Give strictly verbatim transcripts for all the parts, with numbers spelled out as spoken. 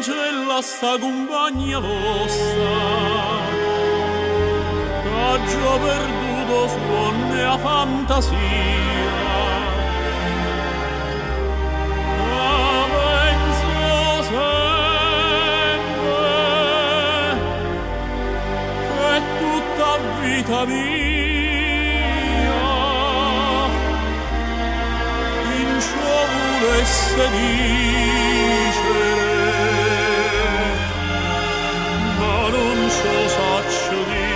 ancella sta compagna vostra, che già perduto suonne a fantasia, che penso sempre che tutta vita mia in ciò volesse dicere, ma non so saccio dire.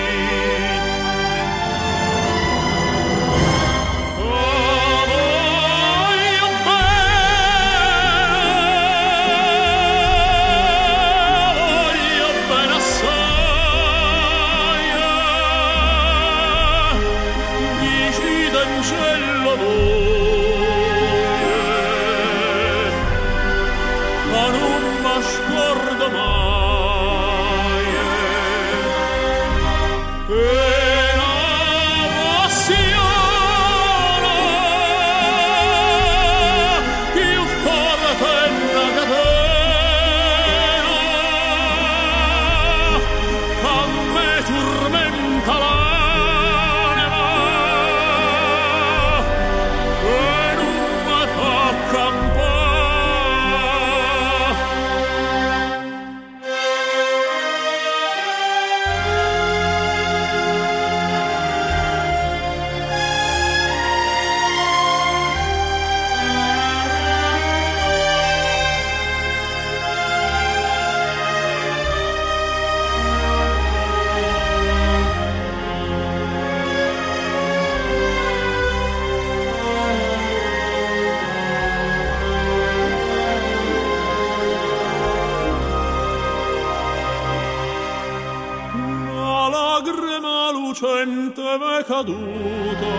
Caduto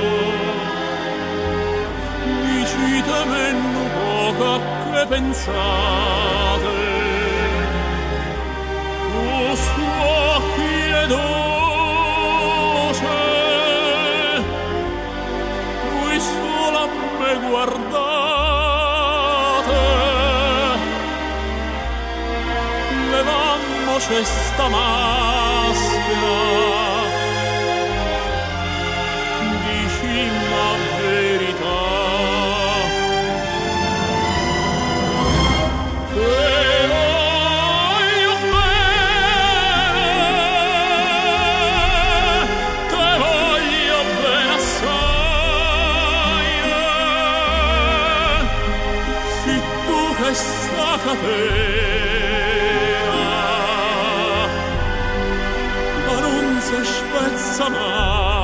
dicitemi un poco che pensate, questo occhi e dolce voi solo a me guardate, levammoci sta maschera, ma verità che voglio bene, te voglio bene assai, se tu che sta catena ma non si spezza mai.